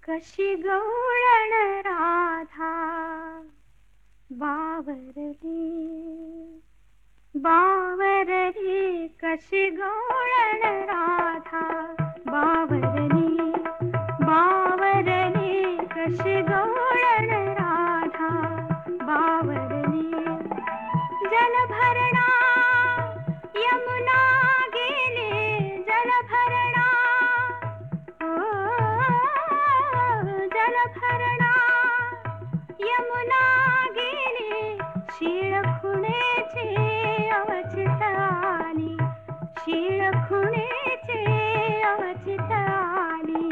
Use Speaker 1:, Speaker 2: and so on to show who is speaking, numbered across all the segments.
Speaker 1: कशी गवळण राधा बावरली बावरली, कशी गवळण राधा बावरली बावरली, कशी गवळण राधा बावरली. जलभरणा यमुना गेले जलभरणा, जलभरणा यमुना गेली, शीळ खुणेचे अवचित आली, शीळ खुणेचे अवचित आली.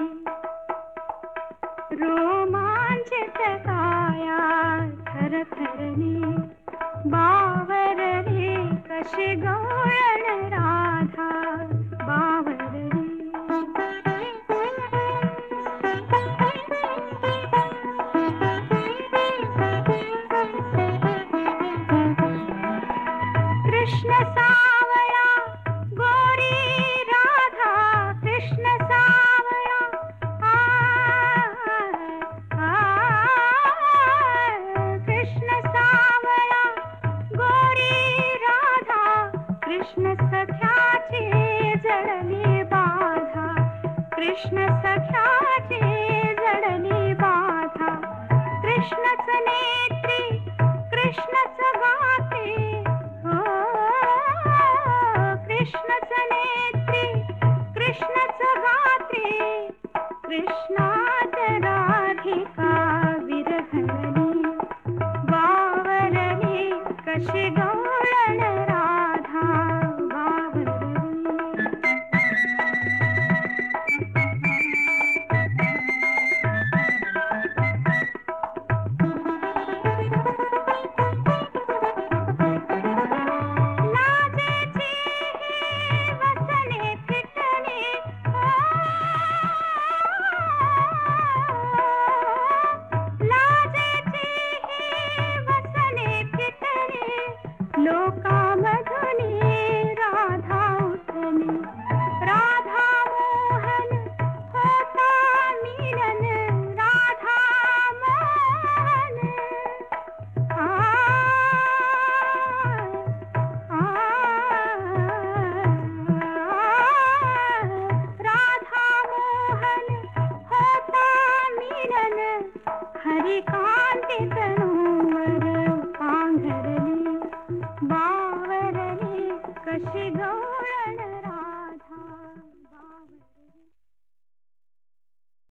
Speaker 1: रोमांचित काया थरथरली बावरली, कशी गवळण राधा बावरली. कृष्ण सावळा गोरी राधा, कृष्ण सावळा कृष्ण सावळा गोरी राधा, कृष्ण सख्याची जडली बाधा, कृष्ण सख्याची जडली बाधा. कृष्णच नेत्री कृष्णच गाते, कृष्णच नेत्री कृष्णच गाते, कृष्णात राधिका विरघळली बावरली, कशी गवळण राधा बावरली. लोकामधुनी राधा उठली, राधा मोहन होता मिलन, राधा मोहन राधा मोहन होता मिलन. हरिकांती तनूवर पांघरली बावरली, कशी गवळण